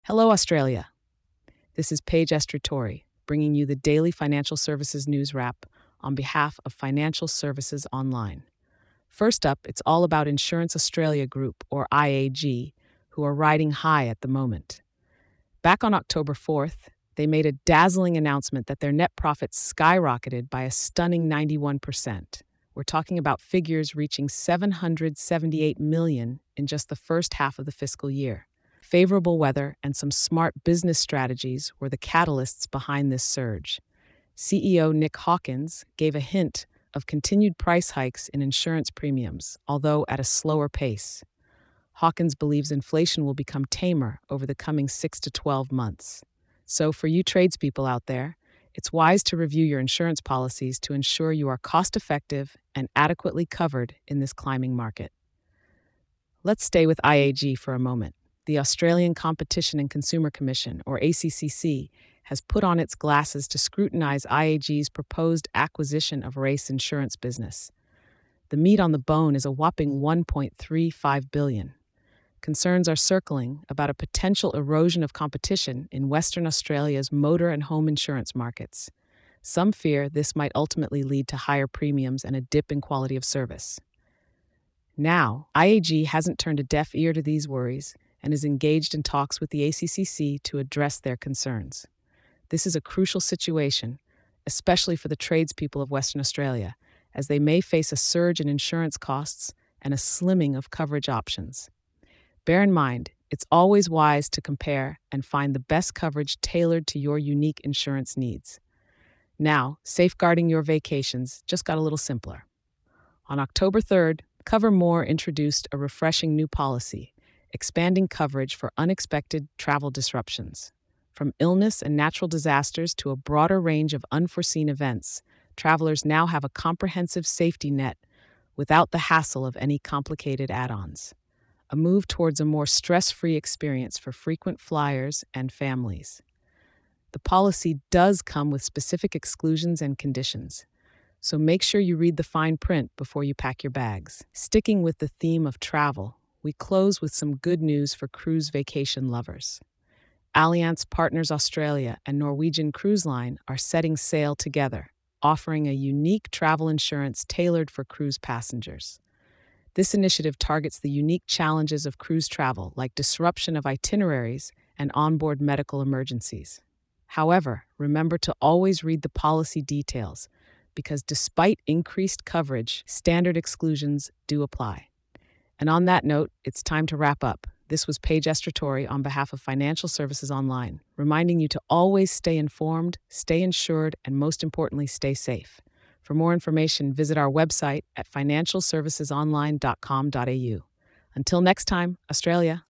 Hello, Australia. This is Paige Estratori, bringing you the daily financial services news wrap on behalf of Financial Services Online. First up, it's all about Insurance Australia Group, or IAG, who are riding high at the moment. Back on October 4th, they made a dazzling announcement that their net profits skyrocketed by a stunning 91%. We're talking about figures reaching $778 million in just the first half of the fiscal year. Favorable weather and some smart business strategies were the catalysts behind this surge. CEO Nick Hawkins gave a hint of continued price hikes in insurance premiums, although at a slower pace. Hawkins believes inflation will become tamer over the coming 6 to 12 months. So, for you tradespeople out there, it's wise to review your insurance policies to ensure you are cost-effective and adequately covered in this climbing market. Let's stay with IAG for a moment. The Australian Competition and Consumer Commission, or ACCC, has put on its glasses to scrutinize IAG's proposed acquisition of Race Insurance business. The meat on the bone is a whopping $1.35 billion. Concerns are circling about a potential erosion of competition in Western Australia's motor and home insurance markets. Some fear this might ultimately lead to higher premiums and a dip in quality of service. Now, IAG hasn't turned a deaf ear to these worries and is engaged in talks with the ACCC to address their concerns. This is a crucial situation, especially for the tradespeople of Western Australia, as they may face a surge in insurance costs and a slimming of coverage options. Bear in mind, it's always wise to compare and find the best coverage tailored to your unique insurance needs. Now, safeguarding your vacations just got a little simpler. On October 3rd, Covermore introduced a refreshing new policy, expanding coverage for unexpected travel disruptions. From illness and natural disasters to a broader range of unforeseen events, travelers now have a comprehensive safety net without the hassle of any complicated add-ons. A move towards a more stress-free experience for frequent flyers and families. The policy does come with specific exclusions and conditions, so make sure you read the fine print before you pack your bags. Sticking with the theme of travel, we close with some good news for cruise vacation lovers. Allianz Partners Australia and Norwegian Cruise Line are setting sail together, offering a unique travel insurance tailored for cruise passengers. This initiative targets the unique challenges of cruise travel, like disruption of itineraries and onboard medical emergencies. However, remember to always read the policy details, because despite increased coverage, standard exclusions do apply. And on that note, it's time to wrap up. This was Paige Estratori on behalf of Financial Services Online, reminding you to always stay informed, stay insured, and most importantly, stay safe. For more information, visit our website at financialservicesonline.com.au. Until next time, Australia.